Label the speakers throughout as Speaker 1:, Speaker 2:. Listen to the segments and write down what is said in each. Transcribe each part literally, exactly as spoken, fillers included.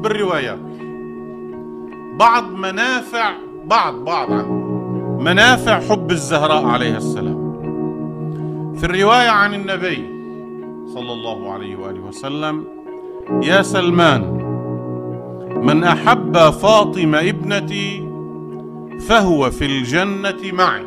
Speaker 1: الروايات بعض منافع بعض بعض عنه منافع حب الزهراء عليها السلام. في الرواية عن النبي صلى الله عليه وآله وسلم: يا سلمان، من أحب فاطمة ابنتي فهو في الجنة معي.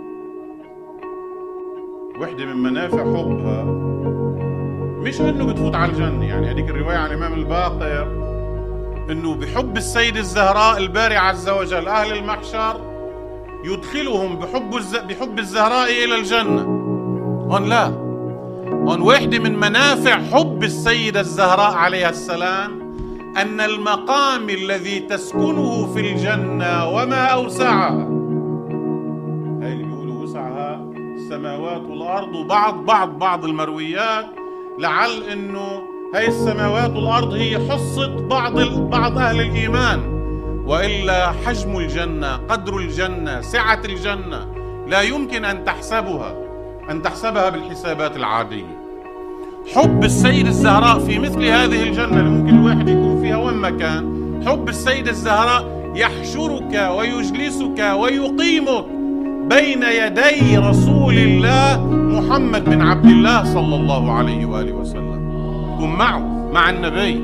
Speaker 1: وحدة من منافع حبها مش انه بتفوت على الجنة، يعني هذيك الرواية عن الإمام الباقر انه بحب السيدة الزهراء الباري عز وجل أهل المحشر يدخلهم بحب الز... بحب الزهراء إلى الجنة. هون لا، هون واحدة من منافع حب السيدة الزهراء عليها السلام أن المقام الذي تسكنه في الجنة وما أوسعها، هاي اللي بيقولوا وسعها السماوات والأرض، وبعض بعض بعض المرويات لعل إنه هاي السماوات والأرض هي حصة بعض بعض أهل الإيمان، وإلا حجم الجنة، قدر الجنة، سعة الجنة لا يمكن أن تحسبها أن تحسبها بالحسابات العادية. حب السيدة الزهراء في مثل هذه الجنة اللي ممكن الواحد يكون فيها وين ما كان، حب السيدة الزهراء يحشرك ويجلسك ويقيمك بين يدي رسول الله محمد بن عبد الله صلى الله عليه وآله وسلم، كن معه مع النبي.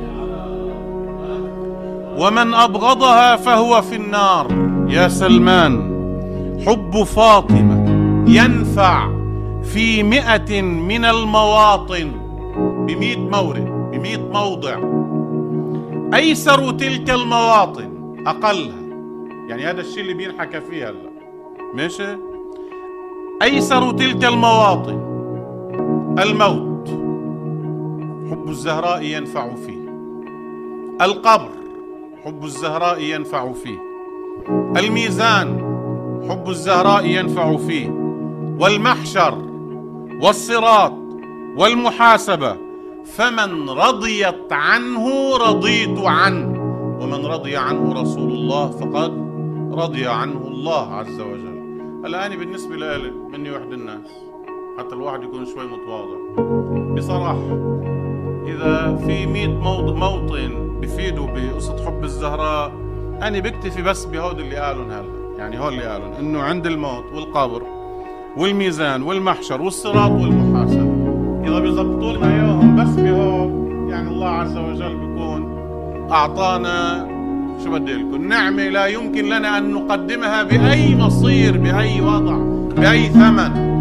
Speaker 1: ومن أبغضها فهو في النار. يا سلمان، حب فاطمة ينفع في مئة من المواطن، بمئة مورد، بمئة موضع. أيسر تلك المواطن أقلها، يعني هذا الشيء اللي بينحكى فيه هلا، ماشي؟ أيسر تلك المواطن الموت، حب الزهراء ينفع فيه. القبر، حب الزهراء ينفع فيه. الميزان، حب الزهراء ينفع فيه. والمحشر والصراط والمحاسبة. فمن رضيت عنه رضيت عنه، ومن رضي عنه رسول الله فقد رضي عنه الله عز وجل. الآن بالنسبة لي مني وحد الناس، حتى الواحد يكون شوي متواضع، بصراحة إذا في مئة موطن بفيدوا بقصة حب الزهراء، أنا بكتفي بس بهود اللي قالون هلا، يعني هول اللي قالون إنه عند الموت والقبر والميزان والمحشر والصراط والمحاسبة، إذا بيظبطوا لنا إياهم بس بهول، يعني الله عز وجل بيكون أعطانا شو بدي لكم نعمة لا يمكن لنا أن نقدمها بأي مصير، بأي وضع، بأي ثمن.